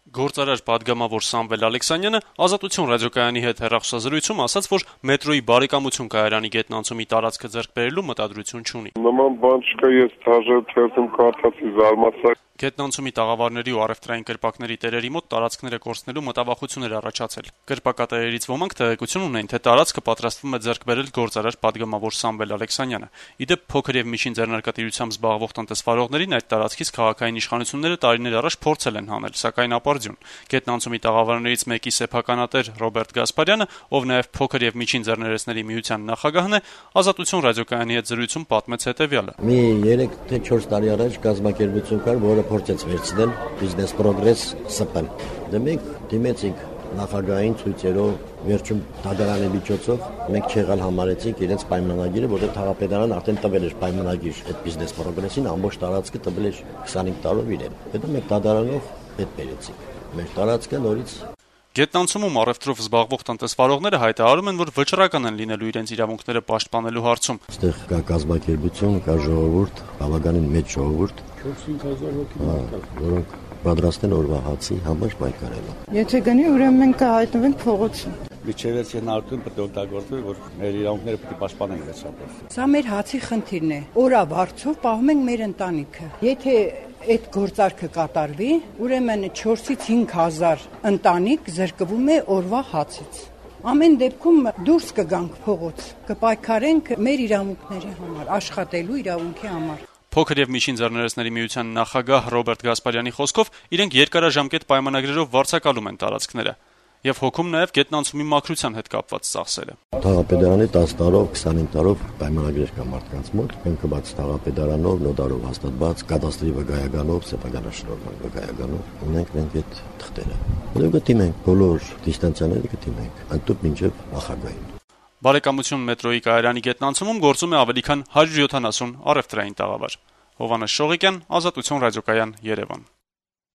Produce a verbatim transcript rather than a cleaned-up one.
Գործարար պատգամավոր Սամվել Ալեքսանյանը Ազատություն ռադիոկայանի հետ հեռախոսազրույցում ասաց, որ մետրոյի բարեկամություն կայարանի գետնանցումի տարածքը ձեռք բերելու մտադրություն չունի։ Նման բան չկա, ես թաժը թերթում կարդացի, զարմացա։ Գետնանցումի տաղավարների ու առևտրային կրպակների տերերի մոտ տարածքները կորցնելու մտավախություններ առաջացել։ Կրպակատերերից ոմանք տեղեկություն ունեն, թե տարածքը պատրաստվում է ձեռք բերել գործարար պատգամավոր Սամվել Ալեքսանյանը։ Իդեպ փոքր եւ միջին ձեռնարկատիրությամբ զբաղվող տնտեսվարողներին այդ տարածքից քաղաքային իշխանությունները տարիներ առաջ փորձել են հանել, սակայն ապարդյուն։ Գետնանցումի տաղավարներից մեկի սեփականատեր Ռոբերտ Գասպարյանը, ով նաեւ փոքր եւ միջին ձեռներեցների միության նախագահն է, Ազատություն ռադիոկայանի հետ զրույցում պատմեց հետեւյալը. Մի երեք թե չորս տարի առաջ կազմակերպություն կար, որը փորձեց վերցնել Business Progress ՍՊ-ն։ Դե մենք դիմեցինք նախագահային ցույցերով, վերջում դատարանի միջոցով մենք չեղալ համարեցինք իրենց պայմանագիրը, որտեղ քաղաքապետարան արդեն տվել էր պայմանագիր այդ Business Progress-ին, ամբողջ տարածքը տվել էր քսանհինգ տարով իրեն։ Հետո մենք դատարանով հետ բերեցինք։ Մեր տարածքը նորից Գետնանցումում առևտրով զբաղվող տնտեսվարողները հայտարարում են, որ վճռական են լինելու իրենց իրավունքները պաշտպանելու հարցում։ Այստեղ կա կազմակերպություն, կա ժողովուրդ, բավականին մեծ ժողովուրդ, չորս-հինգ հազար հոգի կա, որոնք պատրաստ են օրվա հացի համար պայքարելու։ Եթե գնի, ուրեմն մենք կհայտնվենք փողոցում։ Միջևերց հնարավորություն պետք է օգտագործվի, որ մեր իրավունքները պետք է պաշտպանենք վերջապես։ Սա մեր հացի խնդիրն է։ Օրավարձով պահում ենք մեր ընտանիքը։ Եթե այդ գործարքը կատարվի, ուրեմն չորսից հինգ հազար ընտանիք զրկվում է օրվա հացից։ Ամեն դեպքում դուրս կգանք փողոց, կպայքարենք մեր իրավունքների համար, աշխատելու իրավունքի համար։ Փոքր եւ միջին ձեռներեցների միության նախագահ Ռոբերտ Գասպարյանի խոսքով իրենք երկարաժամկետ պայմանագրերով վարձակալում են տարածքները եւ հոգում նաեւ գետնանցումի մաքրության հետ կապված ծախսերը։ Թաղապետարանի տասը տարով, քսանհինգ տարով պայմանագրեր կա մարդկանց մոտ, կնքված թաղապետարանով, նոտարով հաստատված, կադաստրի վկայականով, սեփականաշնորհման վկայականով ունենք մենք այդ թղթերը։ Որը կդիմենք բոլոր դիստանցիաները կդիմենք, այնտեղ մինչեւ նախագահին։ Բարեկամություն մետրոյի կայարանի գետնանցումում գործում է ավելի քան հարյուր յոթանասուն առևտրային տաղավար։ Հովհաննես Շողիկյան, Ազատություն ռադիոկայան, Երևան։